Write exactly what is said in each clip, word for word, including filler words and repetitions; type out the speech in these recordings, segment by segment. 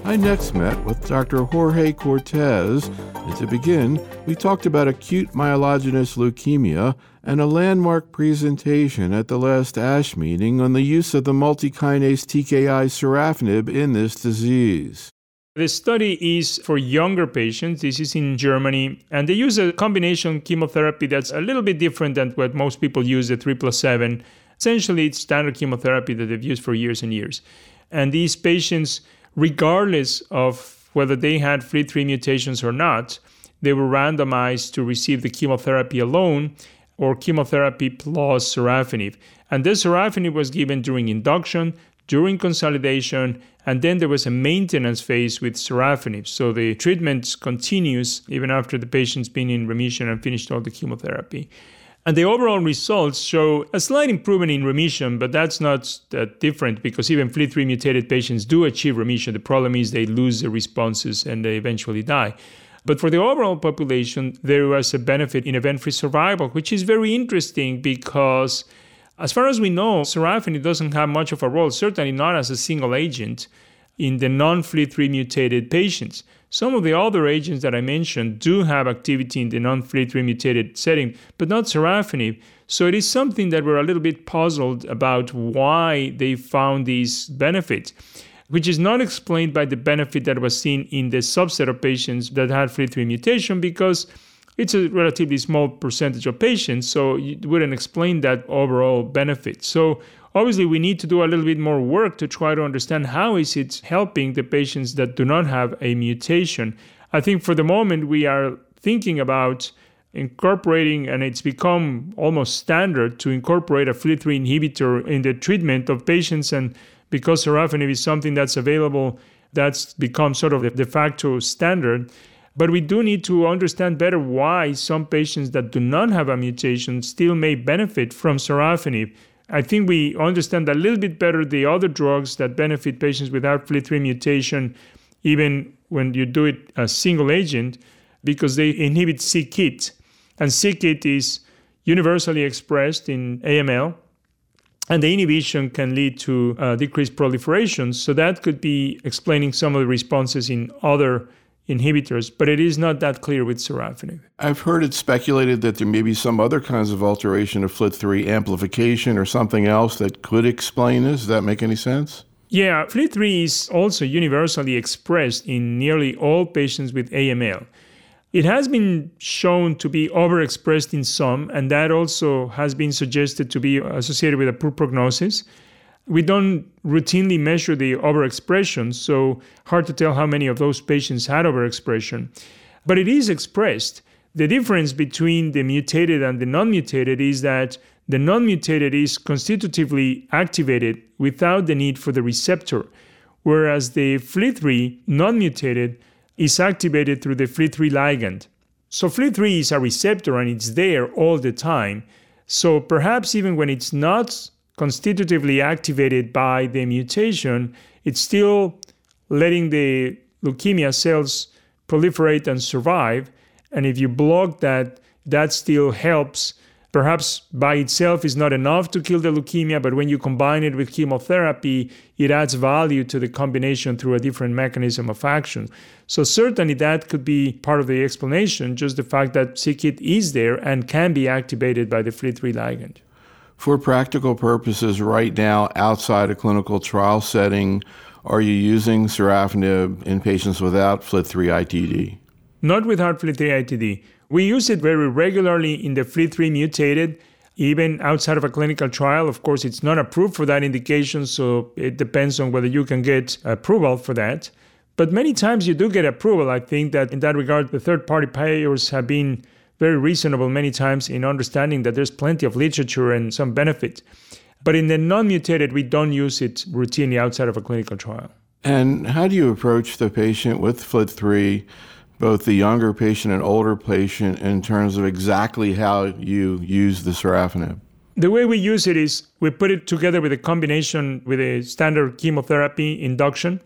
I next met with Doctor Jorge Cortez, and to begin, we talked about acute myelogenous leukemia and a landmark presentation at the last ASH meeting on the use of the multikinase T K I sorafenib in this disease. The study is for younger patients. This is in Germany, and they use a combination chemotherapy that's a little bit different than what most people use, the three plus seven. Essentially, it's standard chemotherapy that they've used for years and years. And these patients, regardless of whether they had F L I three mutations or not, they were randomized to receive the chemotherapy alone or chemotherapy plus sorafenib. And this sorafenib was given during induction, during consolidation, and then there was a maintenance phase with sorafenib. So the treatment continues even after the patient's been in remission and finished all the chemotherapy. And the overall results show a slight improvement in remission, but that's not that different because even F L I three mutated patients do achieve remission. The problem is they lose the responses and they eventually die. But for the overall population, there was a benefit in event-free survival, which is very interesting because as far as we know, sorafenib doesn't have much of a role, certainly not as a single agent in the non-F L I three mutated patients. Some of the other agents that I mentioned do have activity in the non-F L I three mutated setting, but not sorafenib. So it is something that we're a little bit puzzled about why they found these benefits, which is not explained by the benefit that was seen in the subset of patients that had F L I three mutation because it's a relatively small percentage of patients, so it wouldn't explain that overall benefit. So obviously, we need to do a little bit more work to try to understand how is it helping the patients that do not have a mutation. I think for the moment, we are thinking about incorporating, and it's become almost standard to incorporate a F L I three inhibitor in the treatment of patients. And because sorafenib is something that's available, that's become sort of the de facto standard. But we do need to understand better why some patients that do not have a mutation still may benefit from sorafenib. I think we understand a little bit better the other drugs that benefit patients without F L I three mutation, even when you do it as single agent, because they inhibit c-Kit. And c-Kit is universally expressed in A M L, and the inhibition can lead to uh, decreased proliferation. So that could be explaining some of the responses in other inhibitors, but it is not that clear with sorafenib. I've heard it speculated that there may be some other kinds of alteration of F L I three amplification or something else that could explain this. Does that make any sense? Yeah, F L I three is also universally expressed in nearly all patients with A M L. It has been shown to be overexpressed in some, and that also has been suggested to be associated with a poor prognosis. We don't routinely measure the overexpression, so hard to tell how many of those patients had overexpression. But it is expressed. The difference between the mutated and the non-mutated is that the non-mutated is constitutively activated without the need for the receptor, whereas the F L I three non-mutated is activated through the F L I three ligand. So F L I three is a receptor and it's there all the time. So perhaps even when it's not constitutively activated by the mutation, it's still letting the leukemia cells proliferate and survive. And if you block that, that still helps. Perhaps by itself is not enough to kill the leukemia, but when you combine it with chemotherapy, it adds value to the combination through a different mechanism of action. So certainly that could be part of the explanation, just the fact that c-Kit is there and can be activated by the F L I three ligand. For practical purposes right now, outside a clinical trial setting, are you using sorafenib in patients without F L I three I T D? Not without F L I three I T D. We use it very regularly in the F L I three mutated, even outside of a clinical trial. Of course, it's not approved for that indication, so it depends on whether you can get approval for that. But many times you do get approval. I think that in that regard, the third-party payers have been very reasonable many times in understanding that there's plenty of literature and some benefit. But in the non-mutated, we don't use it routinely outside of a clinical trial. And how do you approach the patient with F L I three, both the younger patient and older patient, in terms of exactly how you use the sorafenib? The way we use it is we put it together with a combination with a standard chemotherapy induction.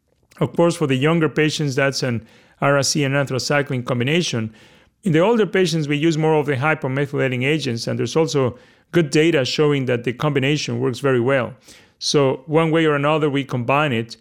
Of course, for the younger patients, that's an R C and anthracycline combination. In the older patients, we use more of the hypomethylating agents, and there's also good data showing that the combination works very well. So one way or another, we combine it.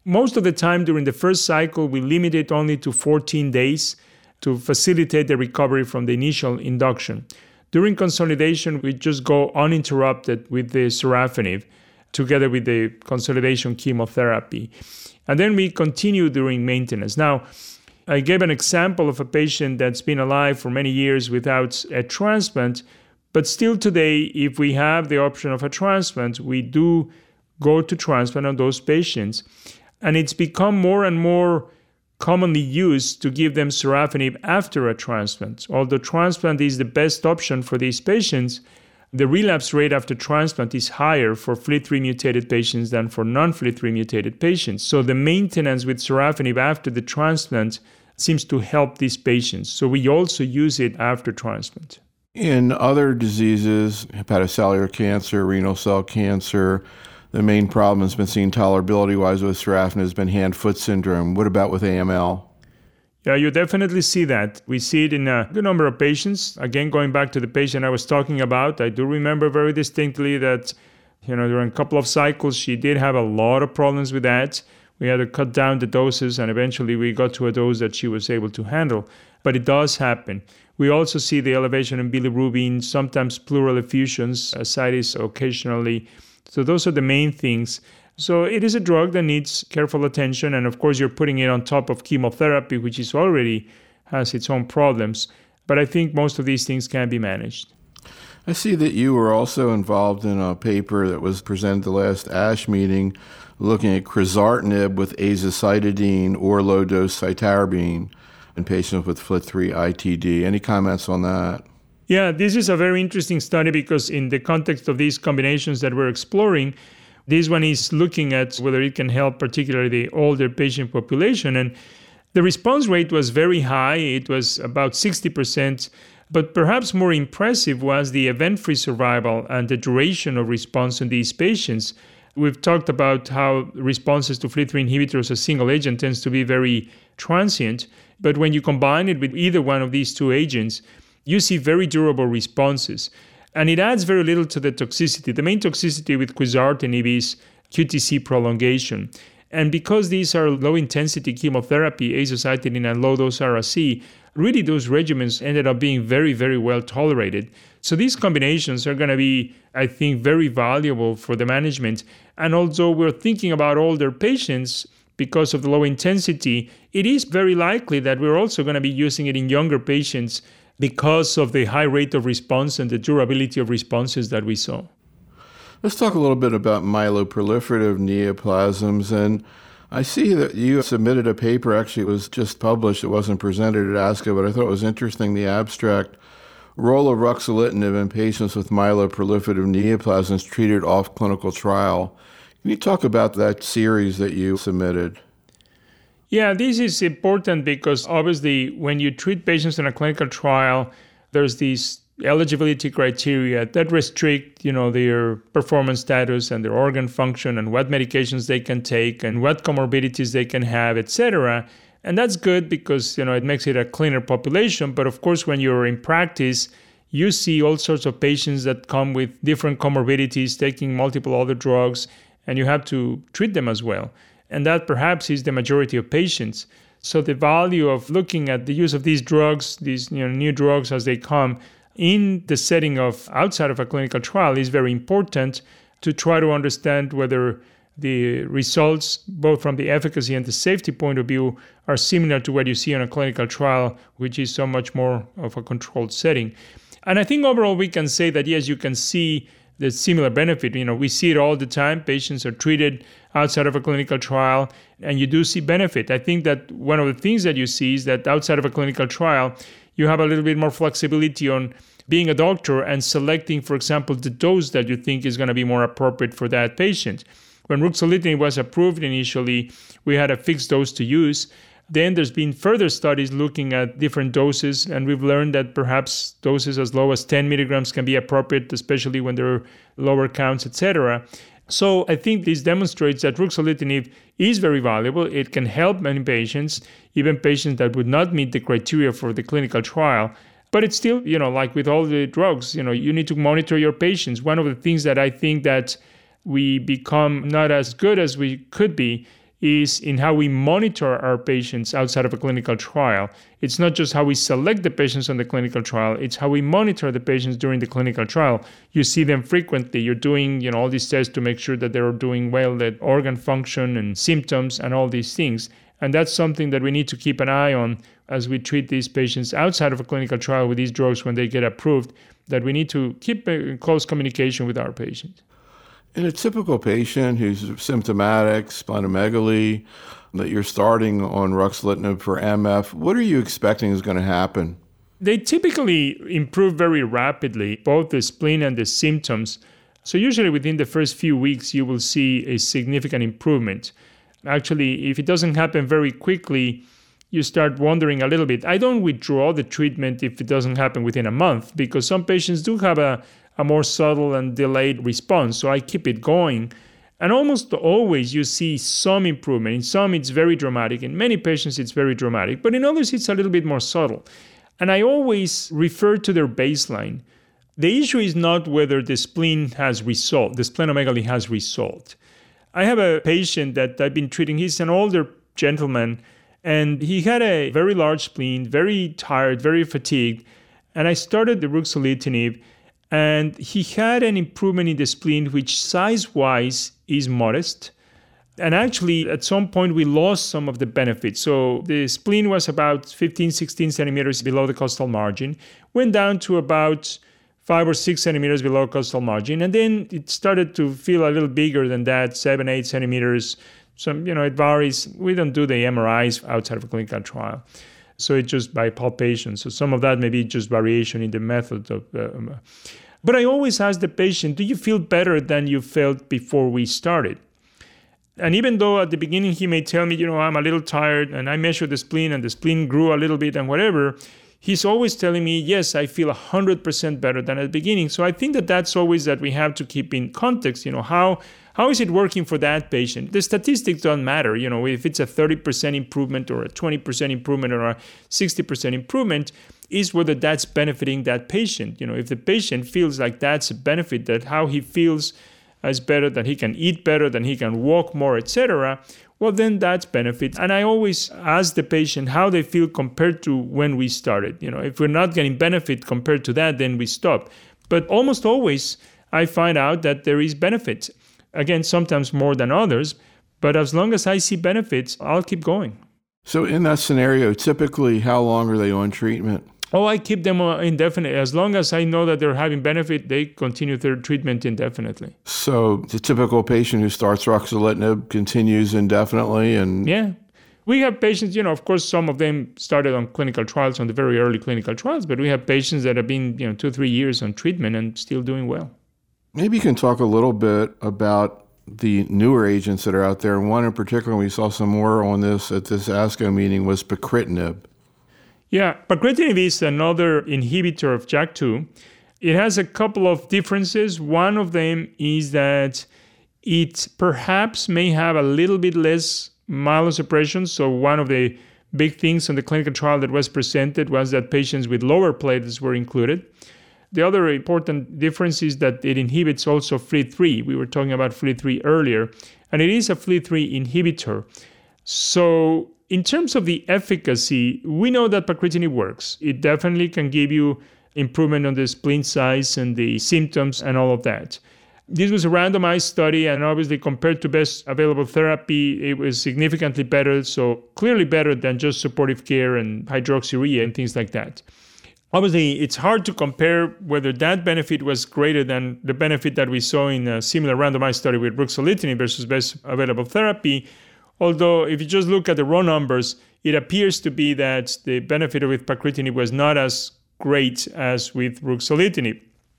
Most of the time during the first cycle, we limit it only to fourteen days to facilitate the recovery from the initial induction. During consolidation, we just go uninterrupted with the sorafenib together with the consolidation chemotherapy. And then we continue during maintenance. Now, I gave an example of a patient that's been alive for many years without a transplant, but still today, if we have the option of a transplant, we do go to transplant on those patients. And it's become more and more commonly used to give them sorafenib after a transplant. Although transplant is the best option for these patients, the relapse rate after transplant is higher for F L I three mutated patients than for non-F L I three mutated patients. So the maintenance with sorafenib after the transplant seems to help these patients. So we also use it after transplant. In other diseases, hepatocellular cancer, renal cell cancer, the main problem has been seen tolerability-wise with sorafenib has been hand-foot syndrome. What about with A M L? Yeah, you definitely see that. We see it in a good number of patients. Again, going back to the patient I was talking about, I do remember very distinctly that, you know, during a couple of cycles, she did have a lot of problems with that. We had to cut down the doses, and eventually we got to a dose that she was able to handle. But it does happen. We also see the elevation in bilirubin, sometimes pleural effusions, ascites occasionally. So those are the main things. So it is a drug that needs careful attention. And of course, you're putting it on top of chemotherapy, which is already has its own problems. But I think most of these things can be managed. I see that you were also involved in a paper that was presented at the last ASH meeting looking at quizartinib with azacitidine or low-dose cytarabine in patients with F L I three I T D. Any comments on that? Yeah, this is a very interesting study because in the context of these combinations that we're exploring, this one is looking at whether it can help particularly the older patient population. And the response rate was very high. It was about sixty percent. But perhaps more impressive was the event-free survival and the duration of response in these patients. We've talked about how responses to F L I three inhibitors as single agent tends to be very transient. But when you combine it with either one of these two agents, you see very durable responses. And it adds very little to the toxicity. The main toxicity with quizartinib is Q T C prolongation. And because these are low-intensity chemotherapy, azacitidine and low-dose R C, really those regimens ended up being very, very well tolerated. So these combinations are going to be, I think, very valuable for the management. And although we're thinking about older patients, because of the low intensity, it is very likely that we're also going to be using it in younger patients because of the high rate of response and the durability of responses that we saw. Let's talk a little bit about myeloproliferative neoplasms. And I see that you submitted a paper, actually it was just published, it wasn't presented at ASCO, but I thought it was interesting, the abstract, role of ruxolitinib in patients with myeloproliferative neoplasms treated off clinical trial. Can you talk about that series that you submitted? Yeah, this is important because obviously when you treat patients in a clinical trial, there's these eligibility criteria that restrict, you know, their performance status and their organ function and what medications they can take and what comorbidities they can have, et cetera. And that's good because, you know, it makes it a cleaner population. But of course, when you're in practice, you see all sorts of patients that come with different comorbidities, taking multiple other drugs, and you have to treat them as well. And that perhaps is the majority of patients. So the value of looking at the use of these drugs, these you know, new drugs as they come in the setting of outside of a clinical trial is very important to try to understand whether the results, both from the efficacy and the safety point of view, are similar to what you see in a clinical trial, which is so much more of a controlled setting. And I think overall we can say that, yes, you can see the similar benefit. You know, we see it all the time. Patients are treated outside of a clinical trial, and you do see benefit. I think that one of the things that you see is that outside of a clinical trial, you have a little bit more flexibility on being a doctor and selecting, for example, the dose that you think is going to be more appropriate for that patient. When ruxolitinib was approved initially, we had a fixed dose to use. Then there's been further studies looking at different doses, and we've learned that perhaps doses as low as ten milligrams can be appropriate, especially when there are lower counts, et cetera. So I think this demonstrates that ruxolitinib is very valuable. It can help many patients, even patients that would not meet the criteria for the clinical trial. But it's still, you know, like with all the drugs, you know, you need to monitor your patients. One of the things that I think that we become not as good as we could be is in how we monitor our patients outside of a clinical trial. It's not just how we select the patients on the clinical trial, it's how we monitor the patients during the clinical trial. You see them frequently. You're doing, you know, all these tests to make sure that they're doing well, that organ function and symptoms and all these things. And that's something that we need to keep an eye on as we treat these patients outside of a clinical trial with these drugs when they get approved, that we need to keep in close communication with our patients. In a typical patient who's symptomatic, splenomegaly, that you're starting on ruxolitinib for M F, what are you expecting is going to happen? They typically improve very rapidly, both the spleen and the symptoms. So usually within the first few weeks, you will see a significant improvement. Actually, if it doesn't happen very quickly, you start wondering a little bit. I don't withdraw the treatment if it doesn't happen within a month, because some patients do have a, a more subtle and delayed response, so I keep it going. And almost always you see some improvement. In some, it's very dramatic. In many patients, it's very dramatic. But in others, it's a little bit more subtle. And I always refer to their baseline. The issue is not whether the spleen has resolved, the splenomegaly has resolved. I have a patient that I've been treating. He's an older gentleman, and he had a very large spleen, very tired, very fatigued. And I started the ruxolitinib, and he had an improvement in the spleen, which size-wise is modest. And actually, at some point, we lost some of the benefits. So the spleen was about fifteen, sixteen centimeters below the costal margin, went down to about five or six centimeters below costal margin. And then it started to feel a little bigger than that, seven, eight centimeters. Some, you know, it varies. We don't do the M R Is outside of a clinical trial. So it's just by palpation. So some of that may be just variation in the method of. Uh, but I always ask the patient, do you feel better than you felt before we started? And even though at the beginning he may tell me, you know, I'm a little tired, and I measure the spleen and the spleen grew a little bit and whatever, he's always telling me, yes, I feel one hundred percent better than at the beginning. So I think that that's always that we have to keep in context, you know, how how is it working for that patient? The statistics don't matter, you know, if it's a thirty percent improvement or a twenty percent improvement or a sixty percent improvement, is whether that's benefiting that patient. You know, if the patient feels like that's a benefit, that how he feels is better, that he can eat better, that he can walk more, et cetera, well, then that's benefit. And I always ask the patient how they feel compared to when we started. You know, if we're not getting benefit compared to that, then we stop. But almost always, I find out that there is benefit. Again, sometimes more than others, but as long as I see benefits, I'll keep going. So in that scenario, typically, how long are they on treatment? Oh, I keep them indefinitely. As long as I know that they're having benefit, they continue their treatment indefinitely. So the typical patient who starts ruxolitinib continues indefinitely? And yeah. We have patients, you know, of course, some of them started on clinical trials, on the very early clinical trials, but we have patients that have been, you know, two, three years on treatment and still doing well. Maybe you can talk a little bit about the newer agents that are out there. And one in particular, we saw some more on this at this ASCO meeting, was pacritinib. Yeah, pacritinib is another inhibitor of J A K two. It has a couple of differences. One of them is that it perhaps may have a little bit less myelosuppression. So one of the big things on the clinical trial that was presented was that patients with lower platelets were included. The other important difference is that it inhibits also F L I three. We were talking about F L I three earlier, and it is a F L I three inhibitor. So in terms of the efficacy, we know that pacritinib works. It definitely can give you improvement on the spleen size and the symptoms and all of that. This was a randomized study, and obviously compared to best available therapy, it was significantly better, so clearly better than just supportive care and hydroxyurea and things like that. Obviously, it's hard to compare whether that benefit was greater than the benefit that we saw in a similar randomized study with ruxolitinib versus best available therapy. Although, if you just look at the raw numbers, it appears to be that the benefit with pacritinib was not as great as with ruxolitinib.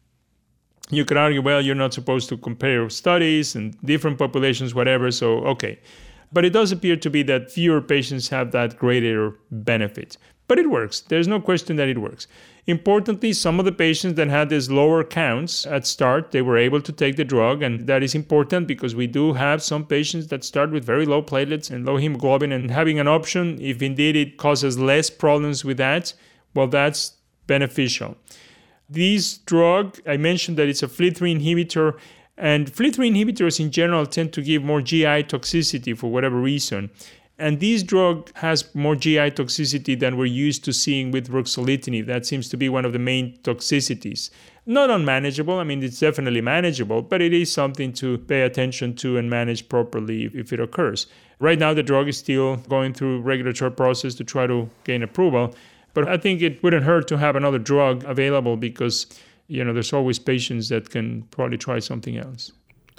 You could argue, well, you're not supposed to compare studies and different populations, whatever, so okay. But it does appear to be that fewer patients have that greater benefit. But it works. There's no question that it works. Importantly, some of the patients that had these lower counts at start, they were able to take the drug, and that is important because we do have some patients that start with very low platelets and low hemoglobin, and having an option, if indeed it causes less problems with that, well, that's beneficial. This drug, I mentioned that it's a F L I three inhibitor, And F L T three inhibitors in general tend to give more G I toxicity for whatever reason. And this drug has more G I toxicity than we're used to seeing with ruxolitinib. That seems to be one of the main toxicities. Not unmanageable. I mean, it's definitely manageable, but it is something to pay attention to and manage properly if, if it occurs. Right now, the drug is still going through regulatory process to try to gain approval. But I think it wouldn't hurt to have another drug available because, you know, there's always patients that can probably try something else.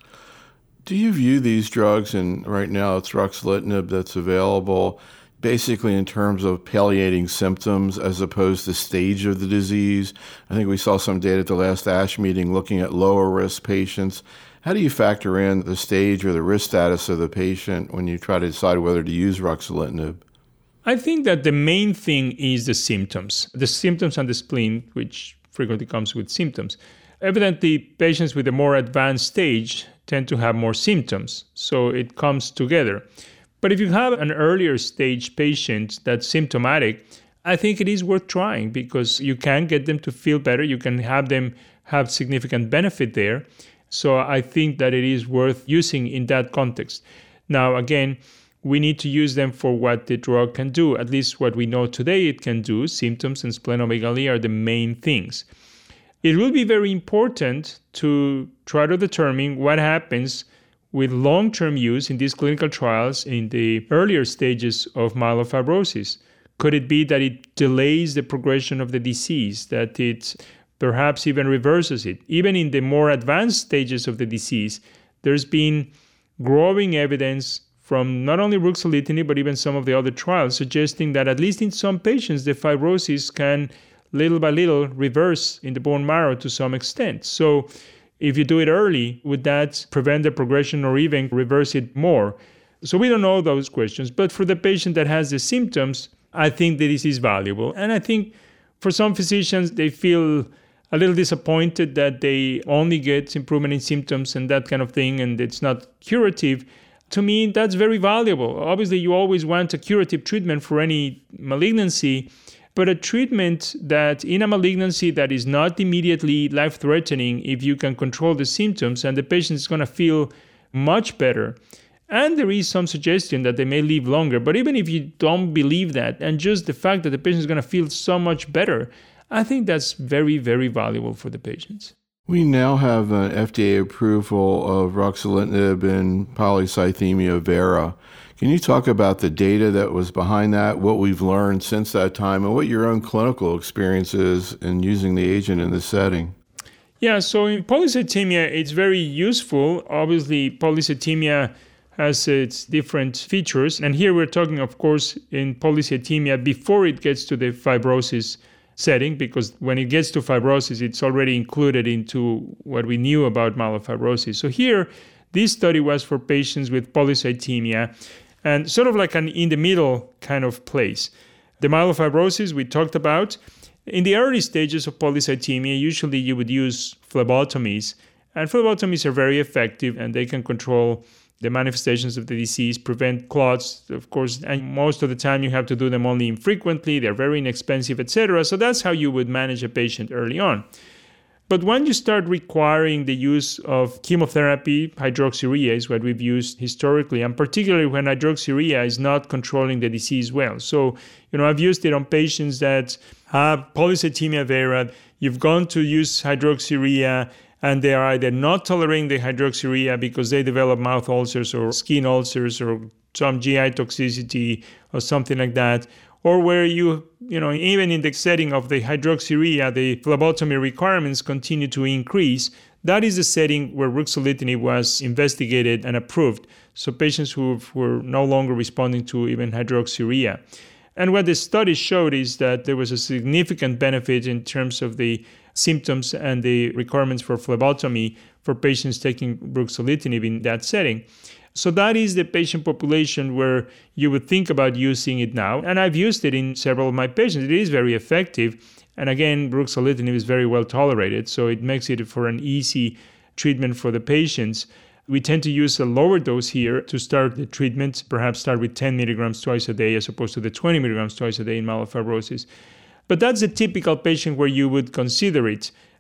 Do you view these drugs, and right now it's ruxolitinib that's available, basically in terms of palliating symptoms as opposed to stage of the disease? I think we saw some data at the last ASH meeting looking at lower risk patients. How do you factor in the stage or the risk status of the patient when you try to decide whether to use ruxolitinib? I think that the main thing is the symptoms, the symptoms on the spleen, which frequently comes with symptoms. Evidently, patients with a more advanced stage tend to have more symptoms, so it comes together. But if you have an earlier stage patient that's symptomatic, I think it is worth trying because you can get them to feel better. You can have them have significant benefit there. So I think that it is worth using in that context. Now, again, we need to use them for what the drug can do. At least what we know today it can do. Symptoms and splenomegaly are the main things. It will be very important to try to determine what happens with long-term use in these clinical trials in the earlier stages of myelofibrosis. Could it be that it delays the progression of the disease, that it perhaps even reverses it? Even in the more advanced stages of the disease, there's been growing evidence from not only ruxolitinib, but even some of the other trials suggesting that at least in some patients, the fibrosis can little by little reverse in the bone marrow to some extent. So if you do it early, would that prevent the progression or even reverse it more? So we don't know those questions. But for the patient that has the symptoms, I think that this is valuable. And I think for some physicians, they feel a little disappointed that they only get improvement in symptoms and that kind of thing, and it's not curative. To me, that's very valuable. Obviously, you always want a curative treatment for any malignancy, but a treatment that in a malignancy that is not immediately life-threatening, if you can control the symptoms and the patient is going to feel much better. And there is some suggestion that they may live longer. But even if you don't believe that, and just the fact that the patient is going to feel so much better, I think that's very, very valuable for the patients. We now have an F D A approval of ruxolitinib in polycythemia vera. Can you talk about the data that was behind that, what we've learned since that time, and what your own clinical experience is in using the agent in this setting? Yeah, so in polycythemia, it's very useful. Obviously, polycythemia has its different features. And here we're talking, of course, in polycythemia before it gets to the fibrosis setting, because when it gets to fibrosis, it's already included into what we knew about myelofibrosis. So here, this study was for patients with polycythemia and sort of like an in-the-middle kind of place. The myelofibrosis we talked about. In the early stages of polycythemia, usually you would use phlebotomies, and phlebotomies are very effective and they can control the manifestations of the disease, prevent clots, of course, and most of the time you have to do them only infrequently, they're very inexpensive, et cetera. So that's how you would manage a patient early on. But when you start requiring the use of chemotherapy, hydroxyurea is what we've used historically, and particularly when hydroxyurea is not controlling the disease well. So, you know, I've used it on patients that have polycythemia vera. You've gone to use hydroxyurea, and they are either not tolerating the hydroxyurea because they develop mouth ulcers or skin ulcers or some G I toxicity or something like that, or where you, you know, even in the setting of the hydroxyurea, the phlebotomy requirements continue to increase. That is the setting where ruxolitinib was investigated and approved. So patients who were no longer responding to even hydroxyurea. And what the study showed is that there was a significant benefit in terms of the symptoms and the requirements for phlebotomy for patients taking ruxolitinib in that setting. So that is the patient population where you would think about using it now. And I've used it in several of my patients. It is very effective. And again, ruxolitinib is very well tolerated, so it makes it for an easy treatment for the patients. We tend to use a lower dose here to start the treatment, perhaps start with ten milligrams twice a day as opposed to the twenty milligrams twice a day in myelofibrosis. But that's a typical patient where you would consider it.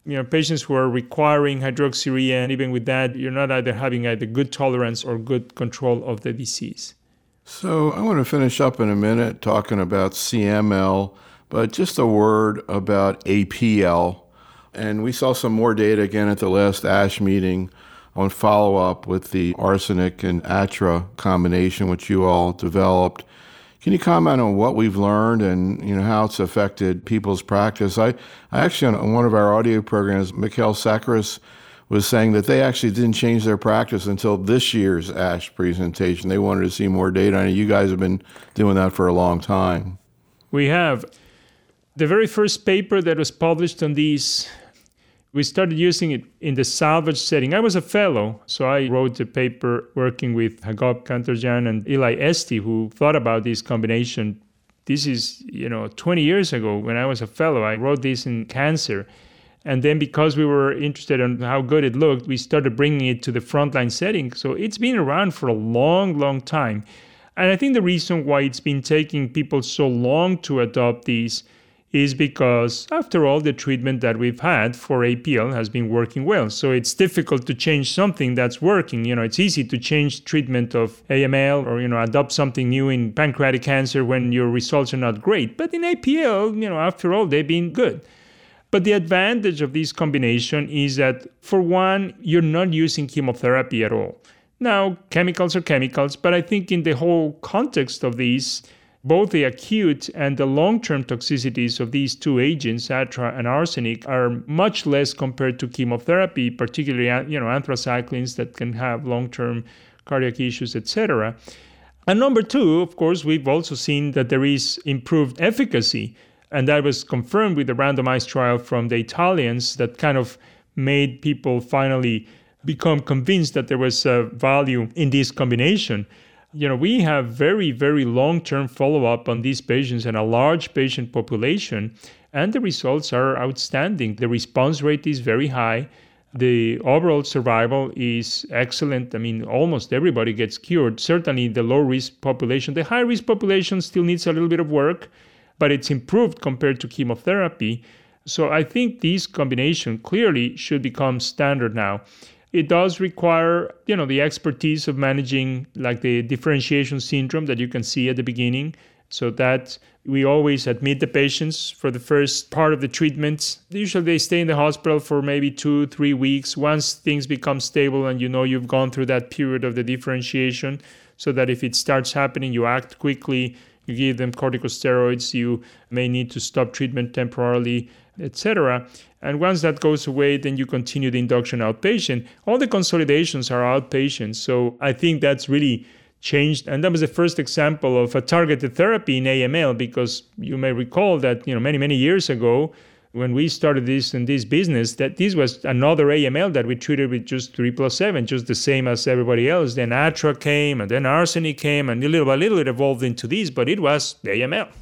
you know, patients who are requiring hydroxyurea, and even with that, you're not either having either good tolerance or good control of the disease. So I want to finish up in a minute talking about C M L, but just a word about A P L. And we saw some more data again at the last ASH meeting on follow-up with the arsenic and atra combination, which you all developed. Can you comment on what we've learned and, you know, how it's affected people's practice? I, I actually, on one of our audio programs, Mikhail Sakharis was saying that they actually didn't change their practice until this year's ASH presentation. They wanted to see more data. I know you guys have been doing that for a long time. We have. The very first paper that was published on these, we started using it in the salvage setting. I was a fellow, so I wrote the paper working with Hagop Kantarjan and Eli Esty, who thought about this combination. This is, you know, twenty years ago when I was a fellow. I wrote this in Cancer. And then because we were interested in how good it looked, we started bringing it to the frontline setting. So it's been around for a long, long time. And I think the reason why it's been taking people so long to adopt these is because, after all, the treatment that we've had for A P L has been working well. So it's difficult to change something that's working. You know, it's easy to change treatment of A M L or, you know, adopt something new in pancreatic cancer when your results are not great. But in A P L, you know, after all, they've been good. But the advantage of this combination is that, for one, you're not using chemotherapy at all. Now, chemicals are chemicals, but I think in the whole context of these, both the acute and the long-term toxicities of these two agents, atra and arsenic, are much less compared to chemotherapy, particularly, you know, anthracyclines that can have long-term cardiac issues, et cetera. And number two, of course, we've also seen that there is improved efficacy. And that was confirmed with the randomized trial from the Italians that kind of made people finally become convinced that there was a value in this combination. You know, we have very, very long-term follow-up on these patients and a large patient population, and the results are outstanding. The response rate is very high. The overall survival is excellent. I mean, almost everybody gets cured. Certainly the low-risk population. The high-risk population still needs a little bit of work, but it's improved compared to chemotherapy. So I think this combination clearly should become standard now. It does require, you know, the expertise of managing like the differentiation syndrome that you can see at the beginning, so that we always admit the patients for the first part of the treatment. Usually they stay in the hospital for maybe two, three weeks. Once things become stable and you know you've gone through that period of the differentiation, so that if it starts happening, you act quickly. You give them corticosteroids, you may need to stop treatment temporarily, et cetera. And once that goes away, then you continue the induction outpatient. All the consolidations are outpatient. So I think that's really changed. And that was the first example of a targeted therapy in A M L, because you may recall that, you know, many, many years ago, when we started this in this business, that this was another A M L that we treated with just three plus seven, just the same as everybody else. Then atra came, and then arsenic came, and little by little it evolved into this, but it was A M L.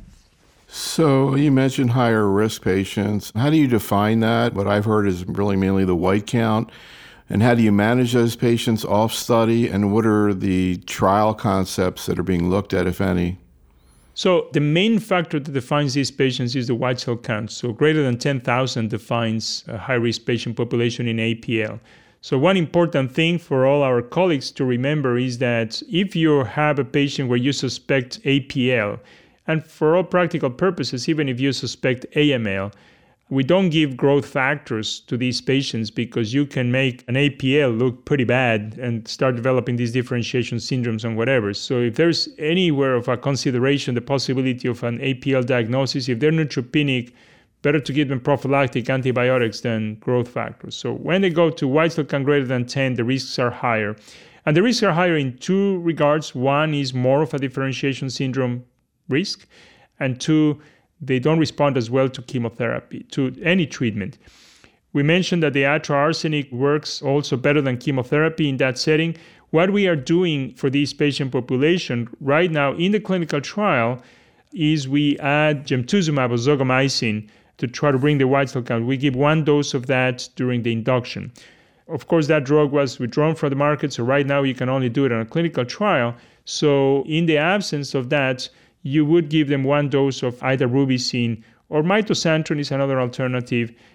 So you mentioned higher risk patients. How do you define that? What I've heard is really mainly the white count. And how do you manage those patients off study? And what are the trial concepts that are being looked at, if any? So the main factor that defines these patients is the white cell count. So greater than ten thousand defines a high-risk patient population in A P L. So one important thing for all our colleagues to remember is that if you have a patient where you suspect A P L, and for all practical purposes, even if you suspect A M L, we don't give growth factors to these patients because you can make an A P L look pretty bad and start developing these differentiation syndromes and whatever. So if there's anywhere of a consideration, the possibility of an A P L diagnosis, if they're neutropenic, better to give them prophylactic antibiotics than growth factors. So when they go to white cell count greater than ten, the risks are higher. And the risks are higher in two regards. One is more of a differentiation syndrome risk, and two, they don't respond as well to chemotherapy, to any treatment. We mentioned that the atra arsenic works also better than chemotherapy in that setting. What we are doing for this patient population right now in the clinical trial is we add gemtuzumab or zogomycin to try to bring the white cell count. We give one dose of that during the induction. Of course, that drug was withdrawn from the market, so right now you can only do it on a clinical trial. So in the absence of that, you would give them one dose of either rubicin or mitoxantrone is another alternative.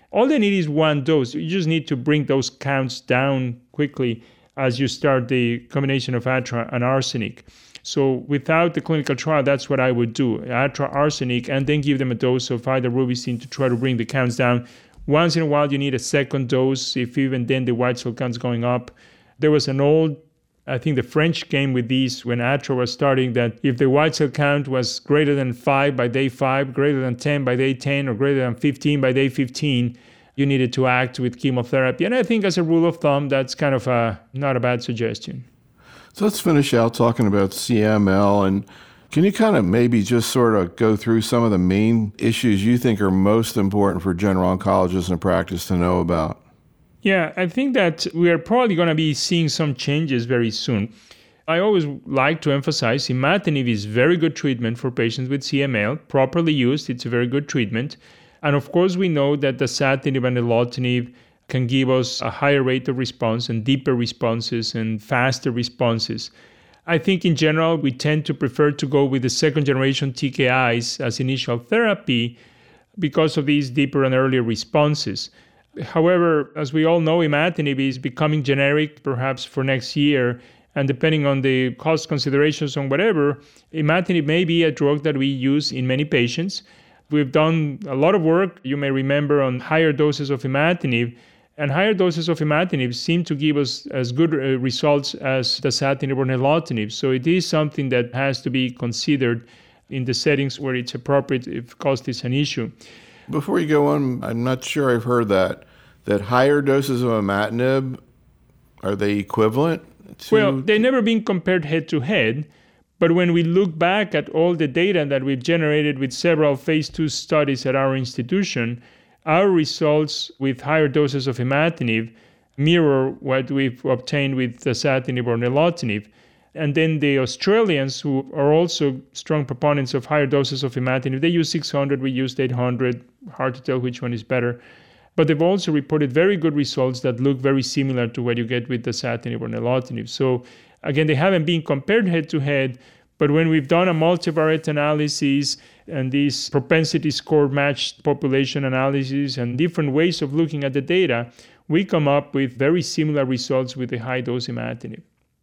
All they need is one dose. You just need to bring those counts down quickly as you start the combination of atra and arsenic. So without the clinical trial, that's what I would do, atra, arsenic, and then give them a dose of either rubicin to try to bring the counts down. Once in a while, you need a second dose, if even then the white cell count's going up. There was an old, I think the French came with these when atra was starting, that if the white cell count was greater than five by day five, greater than ten by day ten, or greater than fifteen by day fifteen, you needed to act with chemotherapy. And I think as a rule of thumb, that's kind of a, not a bad suggestion. So let's finish out talking about C M L. And can you kind of maybe just sort of go through some of the main issues you think are most important for general oncologists in practice to know about? Yeah, I think that we are probably going to be seeing some changes very soon. I always like to emphasize imatinib is very good treatment for patients with C M L. Properly used, it's a very good treatment. And of course, we know that dasatinib and nilotinib can give us a higher rate of response and deeper responses and faster responses. I think in general, we tend to prefer to go with the second generation T K Is as initial therapy because of these deeper and earlier responses. However, as we all know, imatinib is becoming generic perhaps for next year. And depending on the cost considerations on whatever, imatinib may be a drug that we use in many patients. We've done a lot of work, you may remember, on higher doses of imatinib. And higher doses of imatinib seem to give us as good uh, results as dasatinib or nilotinib. So it is something that has to be considered in the settings where it's appropriate if cost is an issue. Before you go on, I'm not sure I've heard that, that higher doses of imatinib, are they equivalent to... Well, they've never been compared head-to-head, but when we look back at all the data that we've generated with several phase two studies at our institution, our results with higher doses of imatinib mirror what we've obtained with dasatinib or nilotinib. And then the Australians, who are also strong proponents of higher doses of imatinib, they use six hundred, we used eight hundred, hard to tell which one is better. But they've also reported very good results that look very similar to what you get with dasatinib or nilotinib. So again, they haven't been compared head-to-head, but when we've done a multivariate analysis and these propensity score matched population analysis and different ways of looking at the data, we come up with very similar results with the high-dose imatinib.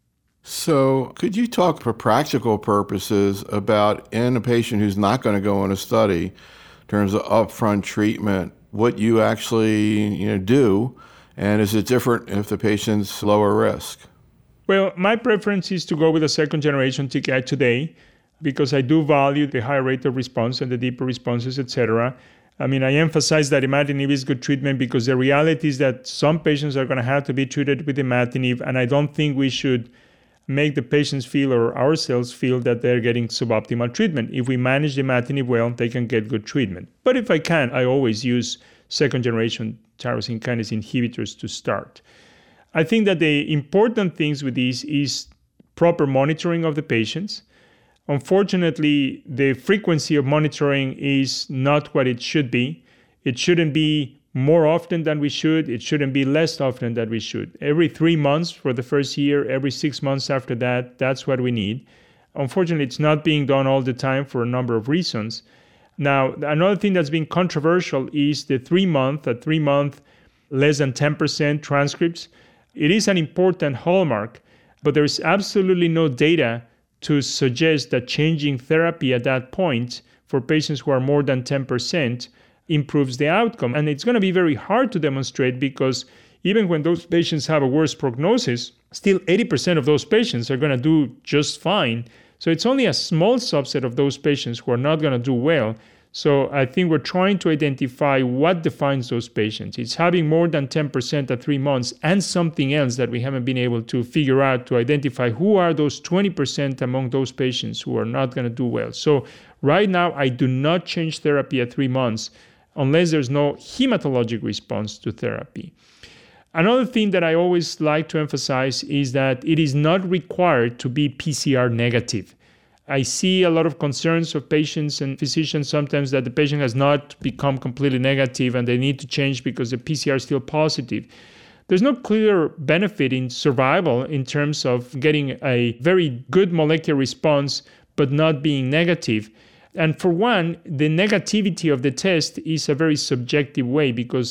So could you talk for practical purposes about in a patient who's not going to go on a study, in terms of upfront treatment, what you actually you know, do, and is it different if the patient's lower risk? Well, my preference is to go with a second-generation T K I today because I do value the higher rate of response and the deeper responses, et cetera. I mean, I emphasize that imatinib is good treatment because the reality is that some patients are going to have to be treated with imatinib, and I don't think we should make the patients feel or ourselves feel that they're getting suboptimal treatment. If we manage the imatinib well, they can get good treatment. But if I can, I always use second-generation tyrosine kinase inhibitors to start. I think that the important things with these is proper monitoring of the patients. Unfortunately, the frequency of monitoring is not what it should be. It shouldn't be more often than we should. It shouldn't be less often than we should. Every three months for the first year, every six months after that, that's what we need. Unfortunately, it's not being done all the time for a number of reasons. Now, another thing that's been controversial is the three-month, at three-month, less than ten percent transcripts. It is an important hallmark, but there is absolutely no data to suggest that changing therapy at that point for patients who are more than ten percent improves the outcome. And it's going to be very hard to demonstrate because even when those patients have a worse prognosis, still eighty percent of those patients are going to do just fine. So it's only a small subset of those patients who are not going to do well. So I think we're trying to identify what defines those patients. It's having more than ten percent at three months and something else that we haven't been able to figure out to identify who are those twenty percent among those patients who are not going to do well. So right now, I do not change therapy at three months unless there's no hematologic response to therapy. Another thing that I always like to emphasize is that it is not required to be P C R negative. I see a lot of concerns of patients and physicians sometimes that the patient has not become completely negative and they need to change because the P C R is still positive. There's no clear benefit in survival in terms of getting a very good molecular response but not being negative. And for one, the negativity of the test is a very subjective way because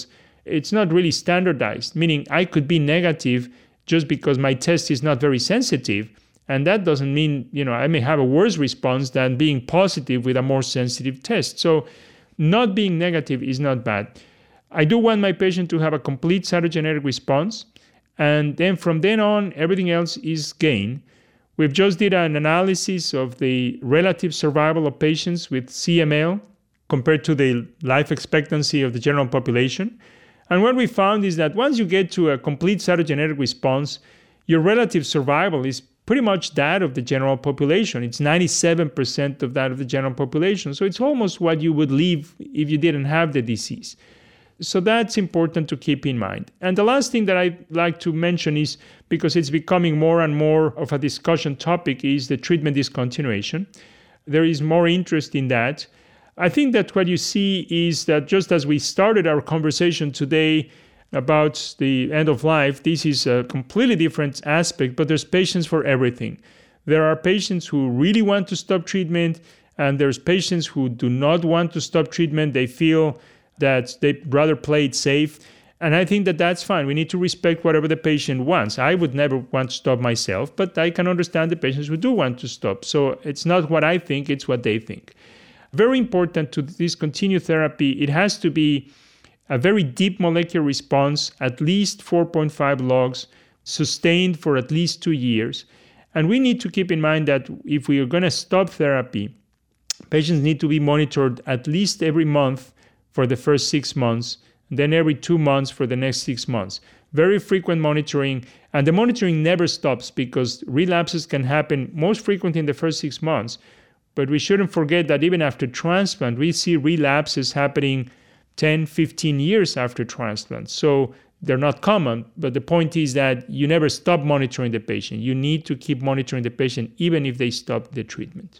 it's not really standardized, meaning I could be negative just because my test is not very sensitive. And that doesn't mean, you know, I may have a worse response than being positive with a more sensitive test. So not being negative is not bad. I do want my patient to have a complete cytogenetic response. And then from then on, everything else is gain. We've just did an analysis of the relative survival of patients with C M L compared to the life expectancy of the general population. And what we found is that once you get to a complete cytogenetic response, your relative survival is pretty much that of the general population. It's ninety-seven percent of that of the general population. So it's almost what you would live if you didn't have the disease. So that's important to keep in mind. And the last thing that I'd like to mention is, because it's becoming more and more of a discussion topic, is the treatment discontinuation. There is more interest in that. I think that what you see is that just as we started our conversation today about the end of life, this is a completely different aspect, but there's patients for everything. There are patients who really want to stop treatment, and there's patients who do not want to stop treatment. They feel that they'd rather play it safe. And I think that that's fine. We need to respect whatever the patient wants. I would never want to stop myself, but I can understand the patients who do want to stop. So it's not what I think, it's what they think. Very important to discontinue therapy, it has to be a very deep molecular response, at least four point five logs, sustained for at least two years. And we need to keep in mind that if we are going to stop therapy, patients need to be monitored at least every month for the first six months, and then every two months for the next six months. Very frequent monitoring, and the monitoring never stops because relapses can happen most frequently in the first six months. But we shouldn't forget that even after transplant, we see relapses happening ten, fifteen years after transplant. So they're not common, but the point is that you never stop monitoring the patient. You need to keep monitoring the patient even if they stop the treatment.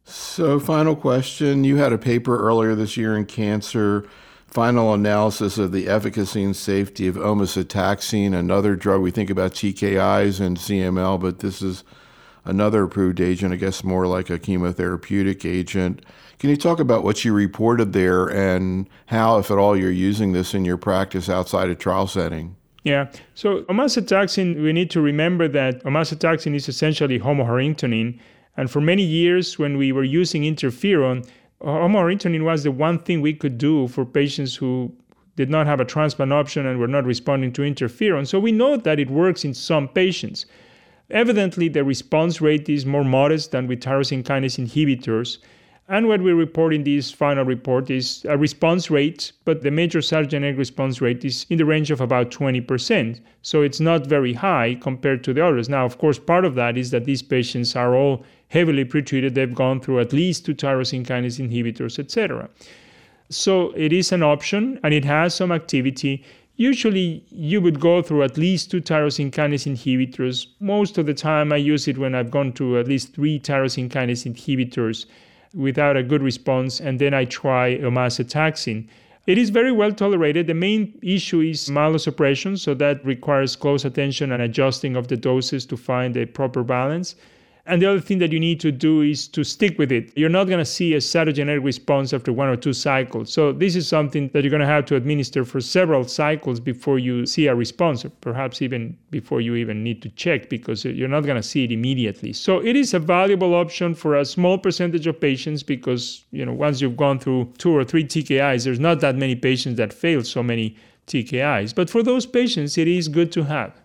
So final question, you had a paper earlier this year in Cancer, final analysis of the efficacy and safety of omacitaxine, another drug. We think about T K Is and C M L, but this is another approved agent, I guess more like a chemotherapeutic agent. Can you talk about what you reported there and how, if at all, you're using this in your practice outside a trial setting? Yeah, so omacitaxine, we need to remember that omacitaxine is essentially homoharintonine. And for many years, when we were using interferon, homoharintonine was the one thing we could do for patients who did not have a transplant option and were not responding to interferon. So we know that it works in some patients. Evidently, the response rate is more modest than with tyrosine kinase inhibitors. And what we report in this final report is a response rate, but the major cytogenetic response rate is in the range of about twenty percent. So it's not very high compared to the others. Now, of course, part of that is that these patients are all heavily pretreated. They've gone through at least two tyrosine kinase inhibitors, et cetera. So it is an option, and it has some activity. Usually, you would go through at least two tyrosine kinase inhibitors. Most of the time, I use it when I've gone to at least three tyrosine kinase inhibitors without a good response, and then I try omacitaxine. It is very well tolerated. The main issue is myelosuppression, so that requires close attention and adjusting of the doses to find a proper balance. And the other thing that you need to do is to stick with it. You're not going to see a cytogenetic response after one or two cycles. So this is something that you're going to have to administer for several cycles before you see a response, or perhaps even before you even need to check, because you're not going to see it immediately. So it is a valuable option for a small percentage of patients because, you know, once you've gone through two or three T K Is, there's not that many patients that fail so many T K Is. But for those patients, it is good to have.